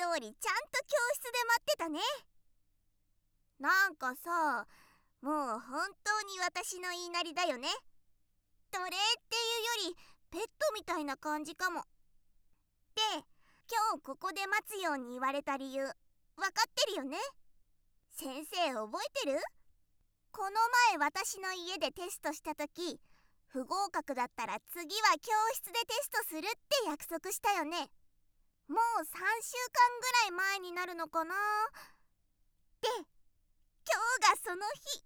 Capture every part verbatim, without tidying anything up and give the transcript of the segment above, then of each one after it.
通りちゃんと教室で待ってたね。なんかさ、もう本当に私の言いなりだよね。奴隷っていうよりペットみたいな感じかも。で、今日ここで待つように言われた理由、わかってるよね。先生覚えてる？この前私の家でテストした時、不合格だったら次は教室でテストするって約束したよね。もうさんしゅうかんぐらい前になるのかな。で、今日がその日。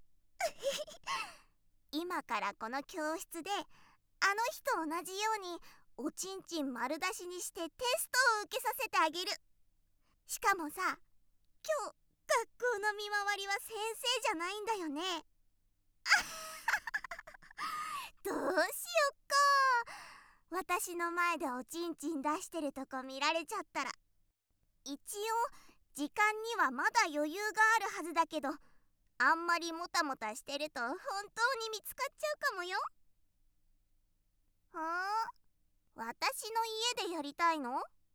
今からこの教室であの日と同じようにおちんちん丸出しにしてテストを受けさせてあげる。しかもさ、今日学校の見回りは先生じゃないんだよね。どうしよっか。私の前でおちんちん出してるとこ見られちゃったら。一応時間にはまだ余裕があるはずだけど、あんまりもたもたしてると本当に見つかっちゃうかもよ。はあ？私の家でやりたいの？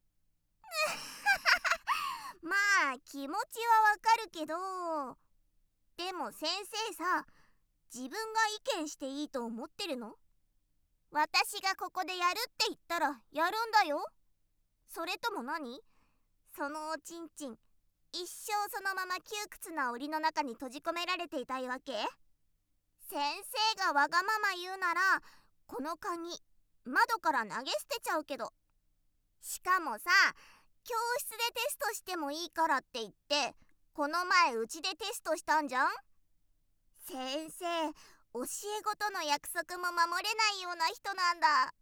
まあ気持ちはわかるけど、でも先生さ、自分が意見していいと思ってるの？私がここでやるって言ったらやるんだよ。それとも何？そのおちんちん、一生そのまま窮屈な檻の中に閉じ込められていたいわけ？先生がわがまま言うなら、この鍵窓から投げ捨てちゃうけど。しかもさ、教室でテストしてもいいからって言ってこの前うちでテストしたんじゃん。先生、教え事の約束も守れないような人なんだ。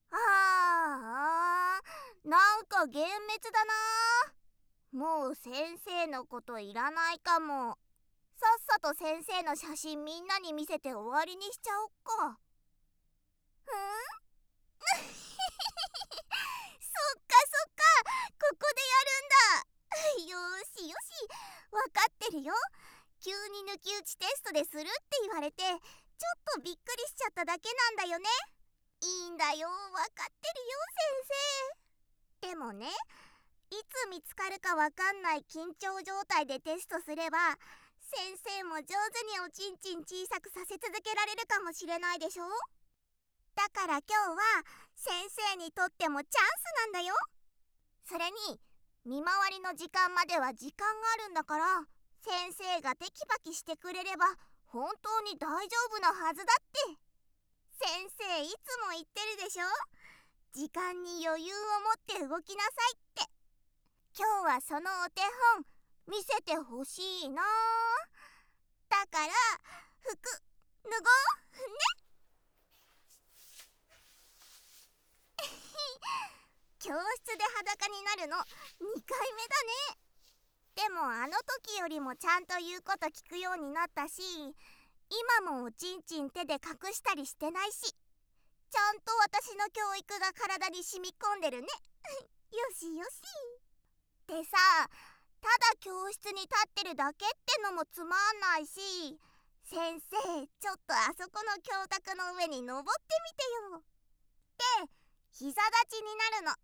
あーあー、なんか幻滅だな。もう先生のこといらないかも。さっさと先生の写真みんなに見せて終わりにしちゃおっか。ん？そっかそっか、ここでやるんだ。よしよし、わかってるよ。急に抜き打ちテストでするって言われてちょっとびっくりしちゃっただけなんだよね。いいんだよ、わかってるよ先生。でもね、いつ見つかるかわかんない緊張状態でテストすれば、先生も上手におちんちん小さくさせ続けられるかもしれないでしょ。だから今日は先生にとってもチャンスなんだよ。それに見回りの時間までは時間があるんだから、先生がテキパキしてくれれば本当に大丈夫なはずだって。先生いつも言ってるでしょ。時間に余裕を持って動きなさいって。今日はそのお手本見せてほしいな。だから服脱ごうね。教室で裸になるのにかいめだね。でもあの時よりもちゃんと言うこと聞くようになったし、今もおちんちん手で隠したりしてないし、ちゃんと私の教育が体に染み込んでるね。よしよし。でさ、ただ教室に立ってるだけってのもつまんないし、先生ちょっとあそこの教卓の上に登ってみてよ。で、膝立ちになるの。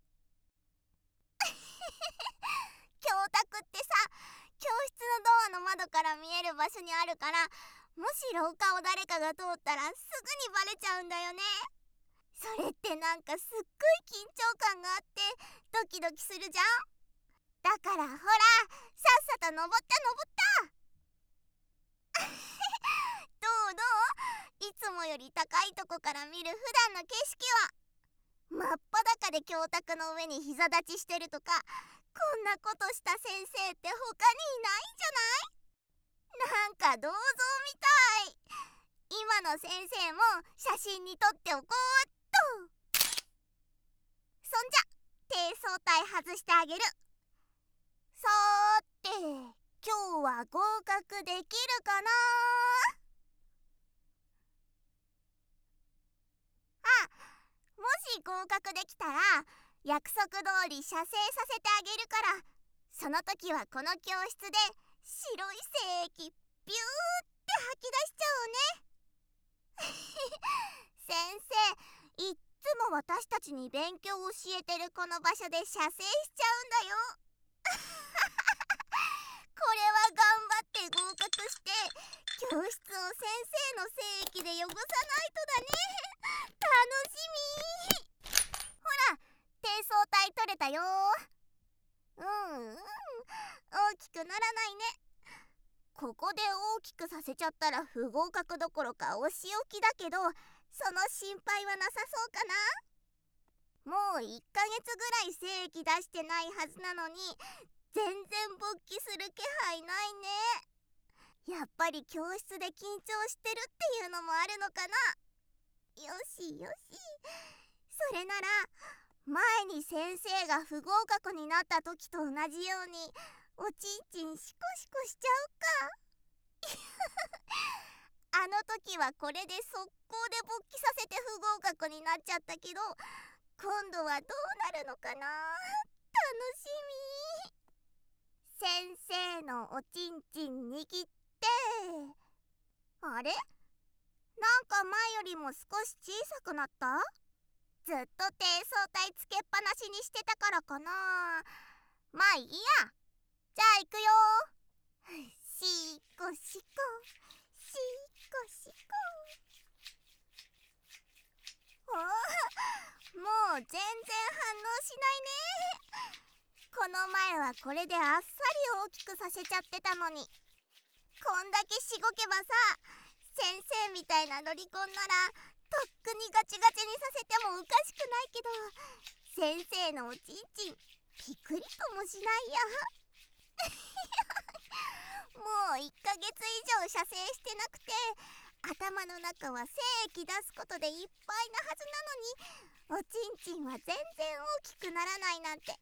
教卓ってさ、教室のドアの窓から見える場所にあるから、もし廊下を誰かが通ったらすぐにバレちゃうんだよね。それってなんかすっごい緊張感があってドキドキするじゃん。だからほら、さっさと登った登ったどうどう？いつもより高いとこから見る普段の景色は。真っ裸で教卓の上に膝立ちしてるとか、こんなことした先生って他にいないんじゃない？なんか銅像みたい。今の先生も写真に撮っておこうっと。そんじゃ低層体外してあげる。さーて、今日は合格できるかな。あ、もし合格できたら約束通り射精させてあげるから、その時はこの教室で白い精液ビューって吐き出しちゃうね。先生、いっつも私たちに勉強を教えてるこの場所で射精しちゃうんだよ。 俺は頑張って合格して教室を先生の精液で汚さないとだね。楽しみ。ほら、低層体取れたよ。うんうん、大きくならないね。ここで大きくさせちゃったら不合格どころかお仕置きだけど、その心配はなさそうかな。もういっかげつぐらい精液出してないはずなのに全然勃起する気配ないね。やっぱり教室で緊張してるっていうのもあるのかな。よしよし、それなら前に先生が不合格になった時と同じようにおちんちんシコシコしちゃおうかあの時はこれで速攻で勃起させて不合格になっちゃったけど、今度はどうなるのかな。楽しみ。先生のおちんちん握って、あれ、なんか前よりも少し小さくなった？ずっと低層体つけっぱなしにしてたからかな。まあいいや。じゃあ行くよ。しこしこしこしこ。おー、もう全然反応しないね。この前はこれであっさり大きくさせちゃってたのに、こんだけしごけばさ、先生みたいなロリコンならとっくにガチガチにさせてもおかしくないけど、先生のおちんちんピクリともしないやもういっかげつ以上射精してなくて、頭の中は精液出すことでいっぱいなはずなのに、おちんちんは全然大きくならないなんて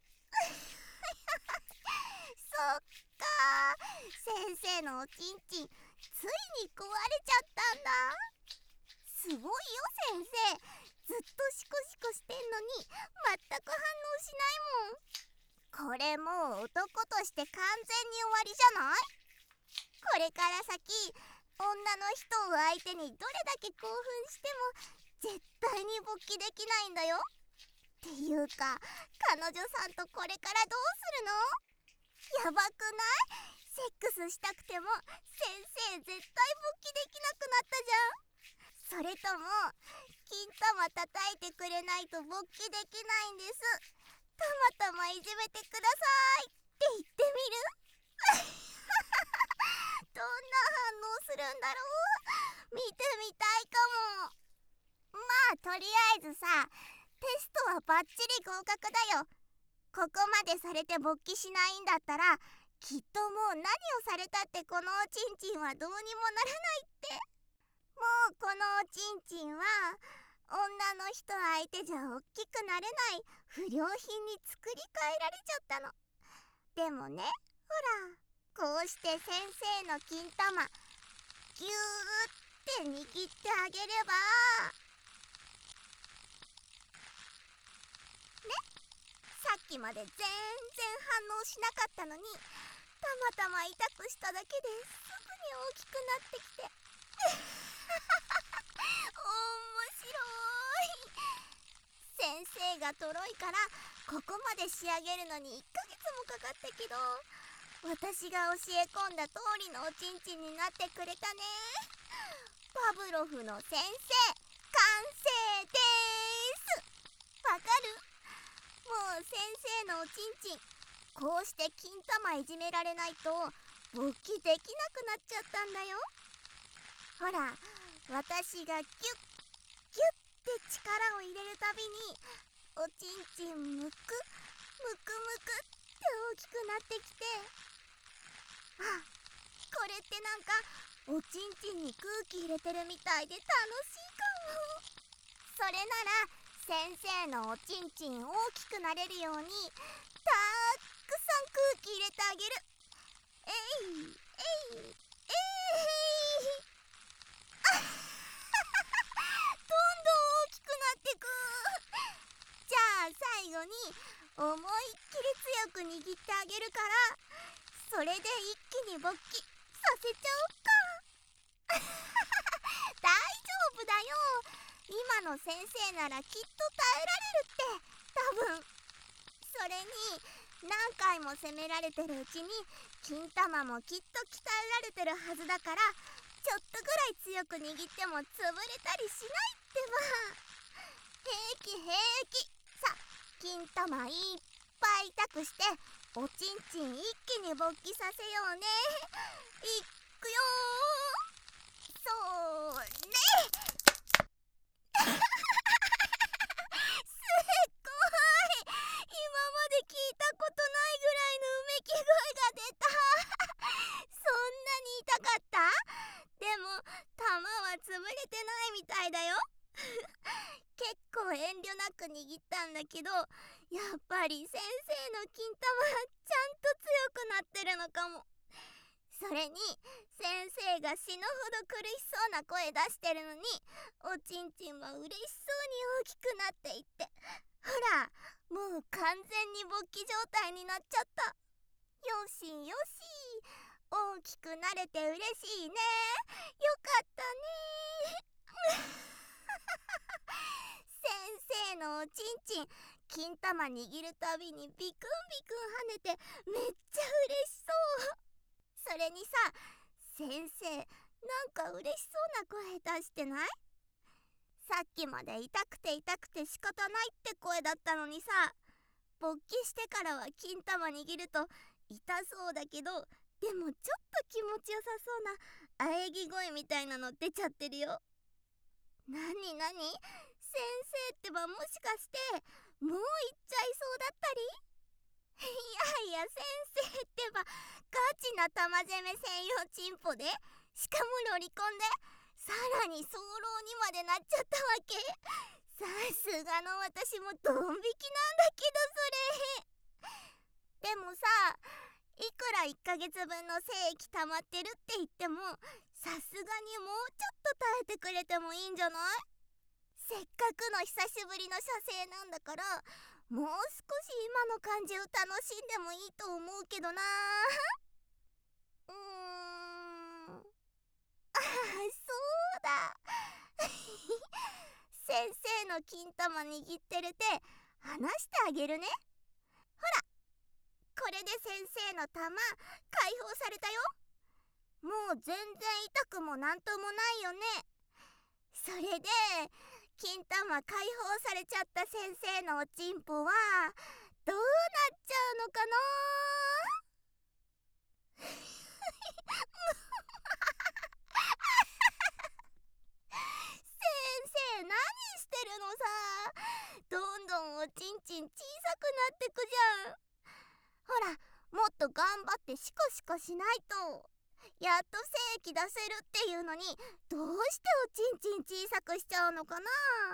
そっか、先生のおちんちんついに壊れちゃったんだ。すごいよ先生、ずっとシコシコしてんのに全く反応しないもん。これもう男として完全に終わりじゃない？これから先、女の人を相手にどれだけ興奮しても絶対に勃起できないんだよ。っていうか、彼女さんとこれからどうするの？やばくない？セックスしたくても先生絶対勃起できなくなったじゃん。それとも金玉叩いてくれないと勃起できないんです、たまたまいじめてくださいって言ってみるどんな反応するんだろう。見てみたいかも。まあとりあえずさ、テストはバッチリ合格だよ。ここまでされて勃起しないんだったら、きっともう何をされたってこのおちんちんはどうにもならないって。もうこのおちんちんは女の人相手じゃおっきくなれない不良品に作り変えられちゃったの。でもね、ほら、こうして先生の金玉ギューって握ってあげればね、さっきまで全然反応しなかったのに、たまたま痛くしただけですぐに大きくなってきて面白い。先生がとろいからここまで仕上げるのにいっかげつもかかったけど、私が教え込んだ通りのおちんちんになってくれたね。パブロフの先生、完成でーす。わかる？もう先生のおちんちん、こうして金玉いじめられないと勃起できなくなっちゃったんだよ。ほら、私がギュッギュッって力を入れるたびにおちんちんむくむくむくって大きくなってきて、あ、これってなんかおちんちんに空気入れてるみたいで楽しいかも。それなら先生のおちんちん大きくなれるようにたくさん空気入れてあげる。えいえいえいどんどん大きくなってく。じゃあ最後に思いっきり強く握ってあげるから、それで一気に勃起させちゃおうか大丈夫だよ、今の先生ならきっと耐えられるって。多分それに何回も責められてるうちに金玉もきっと鍛えられてるはずだから、ちょっとぐらい強く握っても潰れたりしないってば。平気平気。さ、金玉いっぱい痛くしておちんちん一気に勃起させようね。いくよー。そーれすっごい、今まで聞いたことないぐらいのうめき声が出た。そんなに痛かった？でも玉は潰れてないみたいだよ。結構遠慮なく握ったんだけど、やっぱり先生の金玉はちゃんと強くなってるのかも。それに先生が死ぬほど苦しそうな声出してるのに、おちんちんは嬉しそうに大きくなっていって、ほらもう完全に勃起状態になっちゃった。よしよし、大きくなれて嬉しいね。よかったね。先生のおちんちん、金玉握るたびにビクンビクン跳ねてめっちゃ嬉しそう。それにさ、先生なんか嬉しそうな声出してない？さっきまで痛くて痛くて仕方ないって声だったのにさ、勃起してからは金玉握ると痛そうだけど、でもちょっと気持ちよさそうな喘ぎ声みたいなの出ちゃってるよ。なになに？先生ってばもしかしてもう行っちゃいそうだったり？いやいや、先生ってばガチな玉攻め専用チンポで、しかもロリコンで、さらに早漏にまでなっちゃったわけ。さすがの私もドン引きなんだけど、それでもさ、いくらいっかげつぶんの精液溜まってるって言っても、さすがにもうちょっと耐えてくれてもいいんじゃない？せっかくの久しぶりの射精なんだから、もう少し今の感じを楽しんでもいいと思うけどな。うーん、ああ、そうだ。先生の金玉握ってる手離してあげるね。ほら、これで先生の玉解放されたよ。もう全然痛くもなんともないよね。それで金玉解放されちゃった先生のおちんぽはどうなっちゃうのかな。先生何してるのさ。どんどんおちんちん小さくなってくじゃん。ほら、もっと頑張ってシコシコしないと。やっと精液出せるっていうのに、どうしておちんちん小さくしちゃうのかな。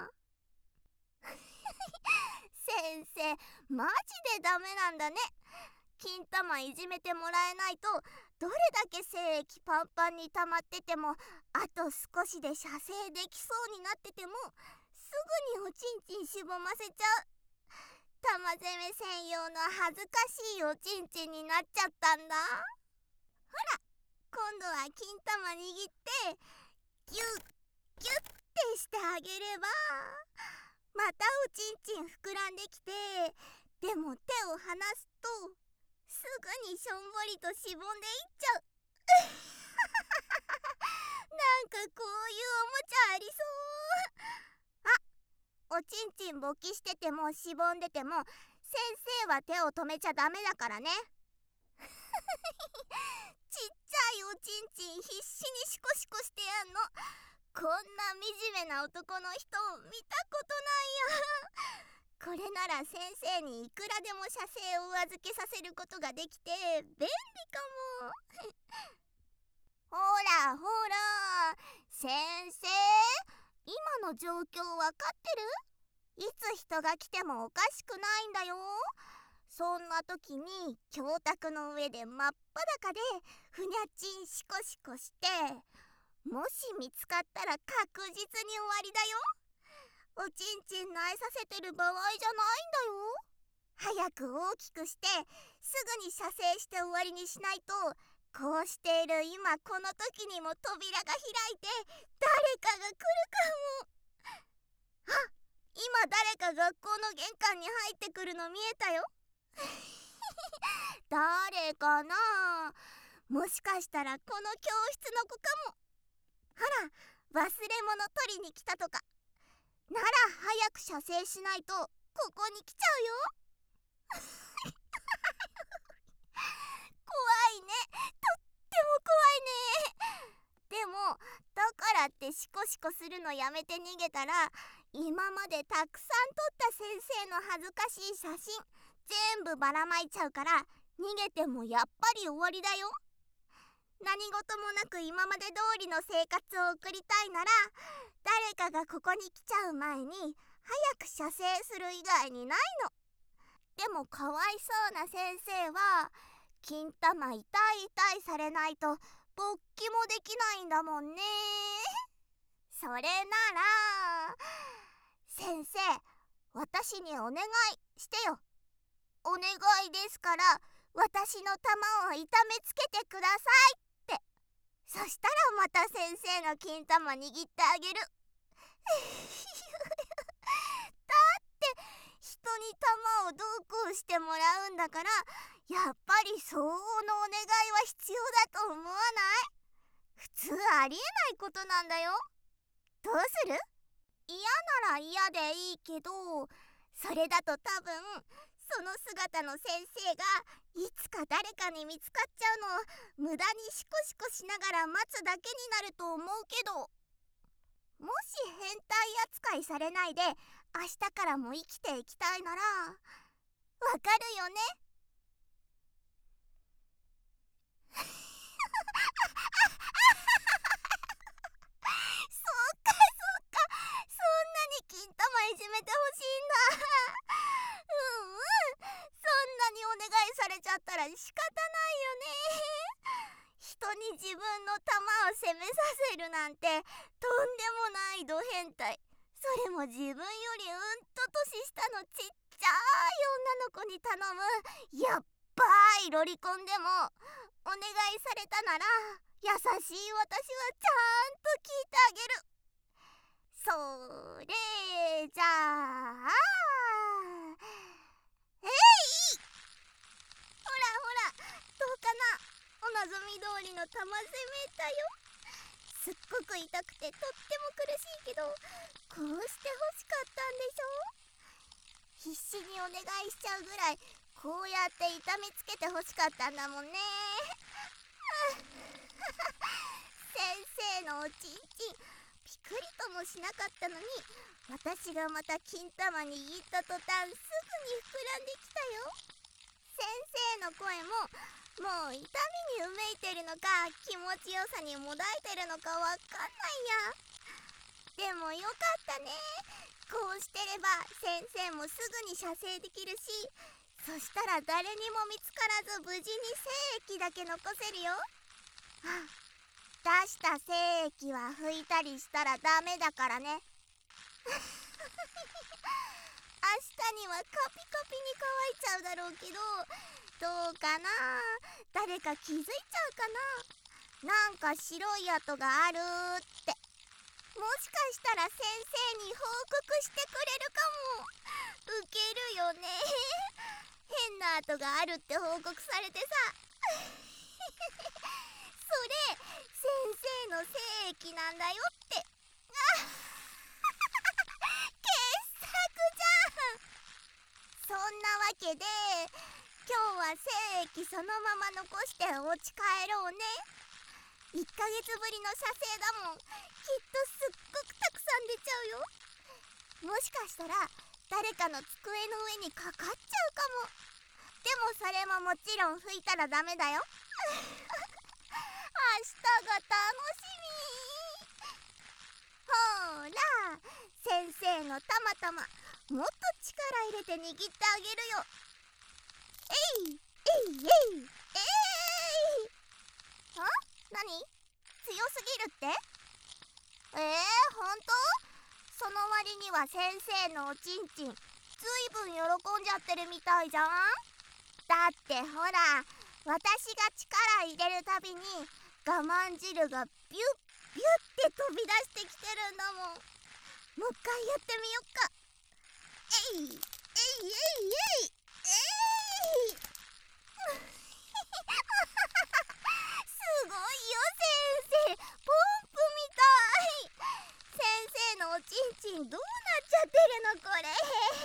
先生マジでダメなんだね。金玉いじめてもらえないと、どれだけ精液パンパンに溜まってても、あと少しで射精できそうになってても、すぐにおちんちんしぼませちゃう。玉攻め専用の恥ずかしいおちんちんになっちゃったんだ。ほら、今度は金玉握ってギュッギュッてしてあげれば、またおちんちん膨らんできて、でも手を離すとすぐにしょんぼりとしぼんでいっちゃう。なんかこういうおもちゃありそう。あ、おちんちん勃起しててもしぼんでても先生は手を止めちゃダメだからね。ちっちゃいおちんちん必死にシコシコしてやんの。こんな惨めな男の人見たことないや。これなら先生にいくらでも射精をお預けさせることができて便利かも。ほらほら、先生今の状況わかってる？いつ人が来てもおかしくないんだよ。そんな時に教卓の上で真っ裸でふにゃちんシコシコして、もし見つかったら確実に終わりだよ。おちんちん慣えさせてる場合じゃないんだよ。早く大きくしてすぐに射精して終わりにしないと、こうしている今この時にも扉が開いて誰かが来るかも。あ、今誰か学校の玄関に入ってくるの見えたよ。 誰かな。もしかしたらこの教室の子かも。ほら、忘れ物取りに来たとか。なら早く射精しないとここに来ちゃうよ。怖いね、とっても怖いね。でもだからってシコシコするのやめて逃げたら、今までたくさん撮った先生の恥ずかしい写真全部ばらまいちゃうから、逃げてもやっぱり終わりだよ。何事もなく今まで通りの生活を送りたいなら、誰かがここに来ちゃう前に早く射精する以外にないの。でもかわいそうな先生は金玉痛い痛いされないと勃起もできないんだもんね。それなら先生、私にお願いしてよ。お願いですから私の玉を痛めつけてくださいって。そしたらまた先生の金玉握ってあげる。だって人に玉をどうこうしてもらうんだから、やっぱり相応のお願いは必要だと思わない？普通ありえないことなんだよ。どうする？嫌なら嫌でいいけど、それだと多分その姿の先生がいつか誰かに見つかっちゃうのを無駄にシコシコしながら待つだけになると思うけど、もし変態扱いされないで明日からも生きていきたいならわかるよね。そうかそうか、そんなに金玉いじめてほしいんだ。うんうん、そんなにお願いされちゃったら仕方ないよね。人に自分の玉を責めさせるなんてとんでもないド変態。それも自分よりうんと年下のちっちゃい女の子に頼むやっばいロリコンでもお願いされたなら、優しい私はちゃんと聞いてあげる。それじゃあえい、ほらほら、どうかな。お望み通りの玉攻めたよ。すっごく痛くてとっても苦しいけど、こうして欲しかったんでしょ。必死にお願いしちゃうぐらいこうやって痛めつけて欲しかったんだもんね。先生のおちんちんピクリともしなかったのに、私がまた金玉握った途端すぐに膨らんできたよ。先生の声ももう痛みにうめいてるのか気持ちよさにもだえてるのかわかんないや。でもよかったね。こうしてれば先生もすぐに射精できるし、そしたら誰にも見つからず無事に精液だけ残せるよ。あ、出した精液は拭いたりしたらダメだからね。明日にはカピカピに乾いちゃうだろうけど、どうかな。誰か気づいちゃうかな。なんか白い跡があるって。もしかしたら先生に報告してくれるかも。ウケるよね。変な跡があるって報告されてさ。それ先生の精液なんだよって。あ傑作じゃん。そんなわけで今日は精液そのまま残してお家帰ろうね。いっかげつぶりの射精だもん。きっとすっごくたくさん出ちゃうよ。もしかしたら誰かの机の上にかかっちゃうかも。でもそれももちろん拭いたらダメだよ。明日が楽しみ。ほーら、先生のたまたまもっと力入れて握ってあげるよ。えいえいえいえい。あ、なに？強すぎるって？えー、ほんと？その割には先生のおちんちんずいぶん喜んじゃってるみたいじゃん。だってほら、私が力入れるたびに我慢汁がビュッビュッって飛び出してきてるんだもん。もう一回やってみよっか。えいえいえいえいえい。 っちゃってるのこれ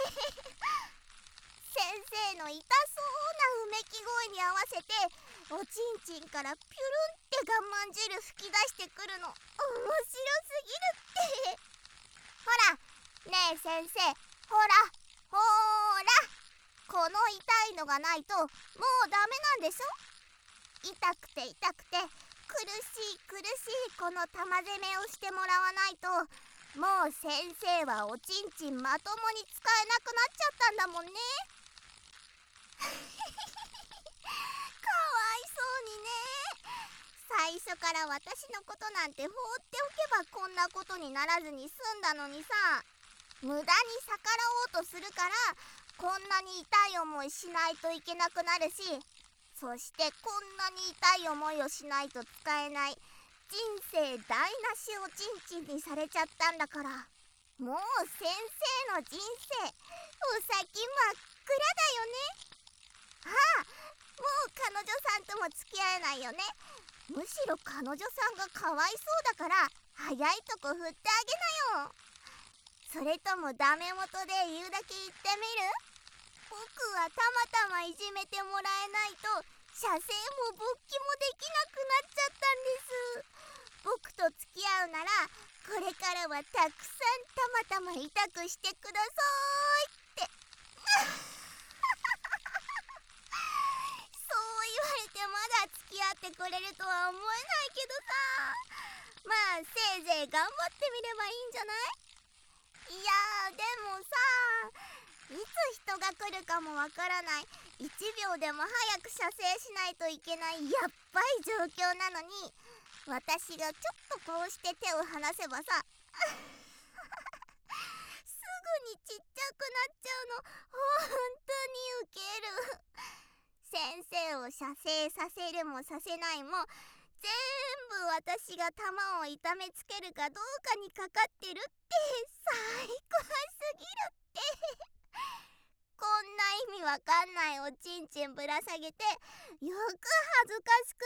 先生の痛そうなうめき声に合わせておちんちんからピュルンって我慢汁吹き出してくるの面白すぎるって。ほらねえ先生、ほらほーら、この痛いのがないともうダメなんでしょ。痛くて痛くて苦しい苦しいこの玉攻めをしてもらわないともう先生はおちんちんまともに使えなくなっちゃったんだもんねかわいそうにね。最初から私のことなんて放っておけばこんなことにならずに済んだのにさ、無駄に逆らおうとするからこんなに痛い思いしないといけなくなるし、そしてこんなに痛い思いをしないと使えない人生台無しおちんちんにされちゃったんだから、もう先生の人生お先真っ暗だよね。ああ、もう彼女さんとも付き合えないよね。むしろ彼女さんがかわいそうだから早いとこ振ってあげなよ。それともダメ元で言うだけ言ってみる？僕はたまたまいじめてもらえないと射精も勃起もできなくなっちゃったんです。僕と付き合うならこれからはたくさんたまたま痛くしてくださいってそう言われてまだ付き合ってくれるとは思えないけどさ、まあせいぜい頑張ってみればいいんじゃない？いやーでもさ、いつ人が来るかもわからない、いちびょうでも早く射精しないといけないやっばい状況なのに、私がちょっとこうして手を離せばさすぐにちっちゃくなっちゃうの、ほんとにウケる。先生を射精させるもさせないも全部私が弾を痛めつけるかどうかにかかってるって最高すぎるってこんな意味わかんないおちんちんぶら下げてよく恥ずかしく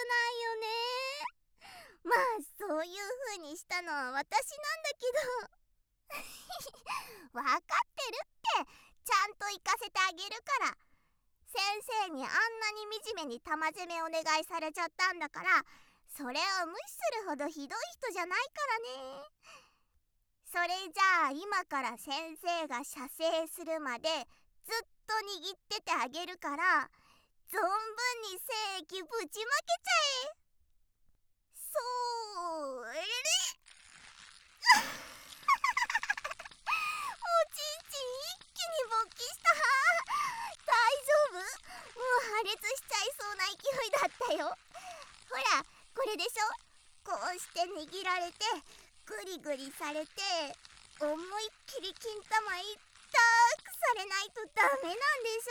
ないよね。まあそういう風にしたのは私なんだけどわかってるって、ちゃんと行かせてあげるから。先生にあんなに惨めに玉攻めお願いされちゃったんだから、それを無視するほどひどい人じゃないからね。それじゃあ今から先生が射精するまでずっと握っててあげるから、存分に精液ぶちまけちゃえ。それおちんちん一気に勃起した。大丈夫？もう破裂しちゃいそうな勢いだったよ。ほらこれでしょ。こうして握られてグリグリされて思いっきり金玉いったくされないとダメなんでし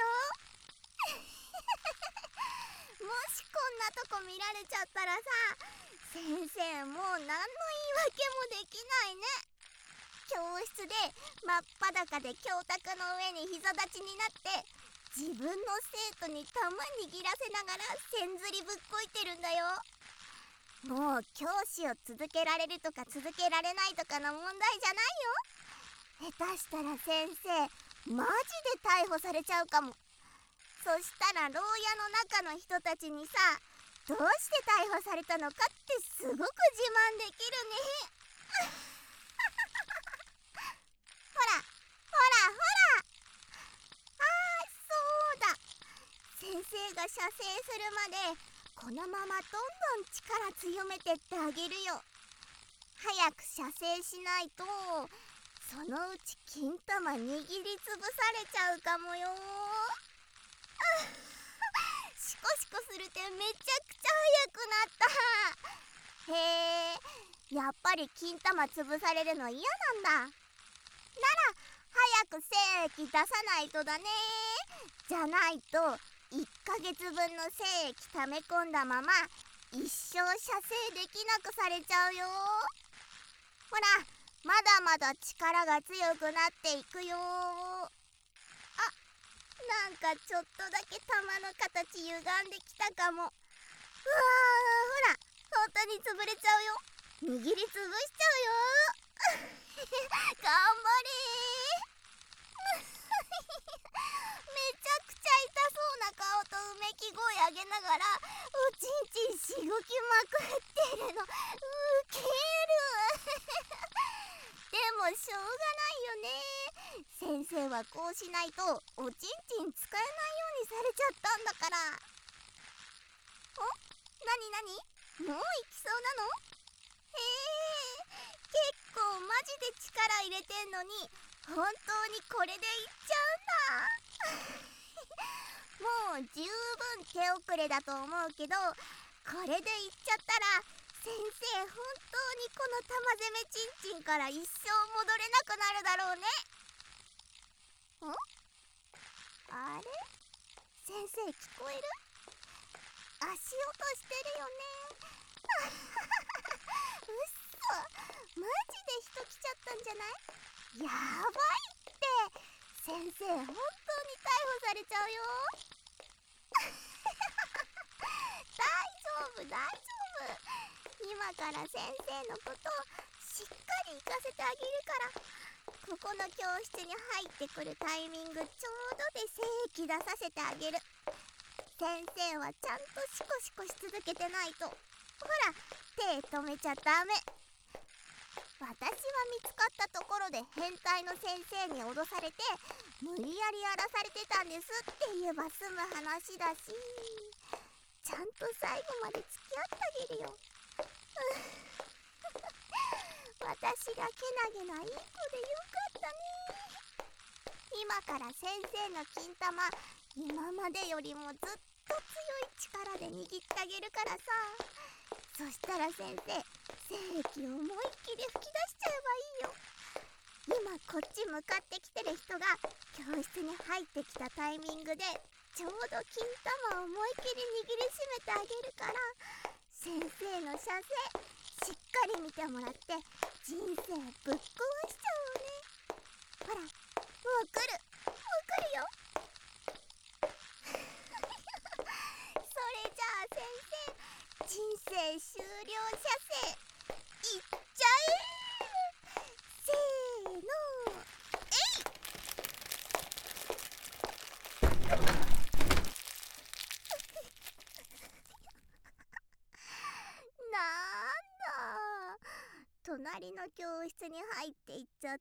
ょもしこんなとこ見られちゃったらさ、先生もう何の言い訳もできないね。教室で真っ裸で教卓の上に膝立ちになって自分の生徒に玉握らせながら線ずりぶっこいてるんだよ。もう教師を続けられるとか続けられないとかの問題じゃないよ。下手したら先生マジで逮捕されちゃうかも。そしたら牢屋の中の人たちにさ、どうして逮捕されたのかってすごく自慢できるねほらほらほら、あーそうだ、先生が射精するまでこのままどんどん力強めてってあげるよ。早く射精しないとそのうち金玉握りつぶされちゃうかもよシコシコするってめちゃくちゃ速くなった。へえ、やっぱり金玉潰されるの嫌なんだ。なら早く精液出さないとだね。じゃないといっかげつぶんの精液溜め込んだまま一生射精できなくされちゃうよ。ほらまだまだ力が強くなっていくよ。あ、なんかちょっとだけ玉の形歪んできたかも。うわー、ほら本当に潰れちゃうよ。握りつぶしちゃうよ頑張れー先生はこうしないとおちんちん使えないようにされちゃったんだから。お？なになに？もう行きそうなの？へえ、結構マジで力入れてんのに本当にこれでいっちゃうんだ。もう十分手遅れだと思うけど、これでいっちゃったら先生本当にこの玉攻めちんちんから一生戻れなくなるだろうね。ん？あれ？先生聞こえる？足音してるよね。うっそ、マジで人来ちゃったんじゃない？やばいって、先生本当に逮捕されちゃうよ。大丈夫大丈夫、今から先生のことしっかり行かせてあげるから。ここの教室に入ってくるタイミングちょうどで精液出させてあげる。先生はちゃんとシコシコし続けてないと、ほら手止めちゃダメ。私は見つかったところで変態の先生に脅されて無理やりやらされてたんですって言えば済む話だし、ちゃんと最後まで付き合ってあげるよ。私がけなげないい子でよかったね。今から先生の金玉今までよりもずっと強い力で握ってあげるからさ。そしたら先生、精液を思いっきり吹き出しちゃえばいいよ。今こっち向かってきてる人が教室に入ってきたタイミングでちょうど金玉を思いっきり握りしめてあげるから、先生の射精しっかり見てもらって人生ぶっ壊しちゃおうね。ほら、もう来るもう来るよ。それじゃあ先生、人生終了射精いっちゃえ。せーの、えい。なんだ、隣の教室に入っていっちゃった。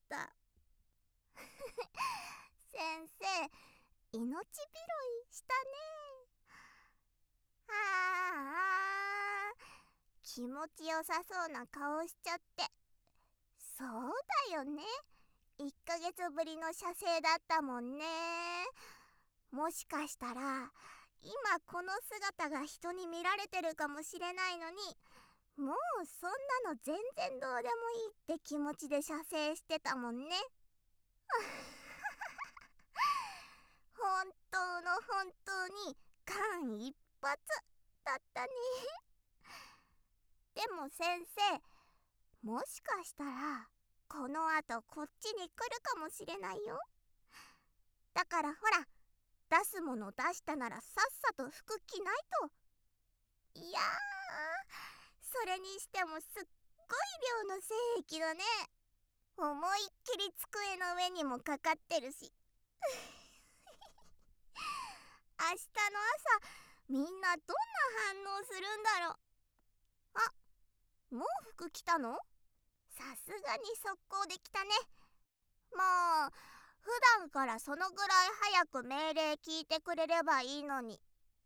先生、命拾いしたね。ああ、気持ちよさそうな顔しちゃって。そうだよね、いっかげつぶりの射精だったもんね。もしかしたら今この姿が人に見られてるかもしれないのに、もうそんなの全然どうでもいいって気持ちで射精してたもんね。本当の本当に間一髪だったね。でも先生、もしかしたらこのあとこっちに来るかもしれないよ。だからほら、出すもの出したならさっさと服着ないと。いやー、それにしてもすっごい量の精液だね。思いっきり机の上にもかかってるし。明日の朝みんなどんな反応するんだろう。あ、もう服着たの？さすがに速攻できたね。もう普段からそのぐらい早く命令聞いてくれればいいのに。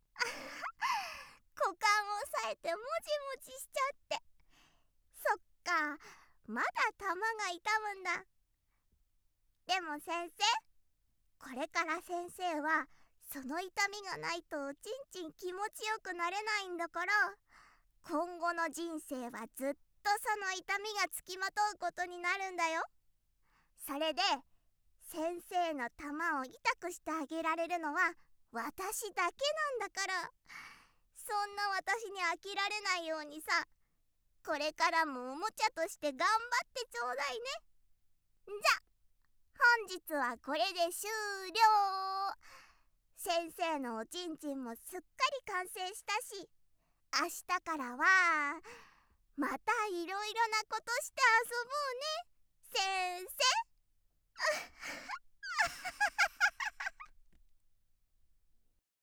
股間を押さえてもじもじしちゃって。そっか、まだ玉が痛むんだ。でも先生、これから先生はその痛みがないとおちんちん気持ちよくなれないんだから、今後の人生はずっとその痛みがつきまとうことになるんだよ。それで先生の玉を痛くしてあげられるのは私だけなんだから、そんな私に飽きられないようにさ、これからもおもちゃとして頑張ってちょうだいね。じゃ、本日はこれで終了。先生のおちんちんもすっかり完成したし、明日からはまたいろいろなことして遊ぼうね、先生。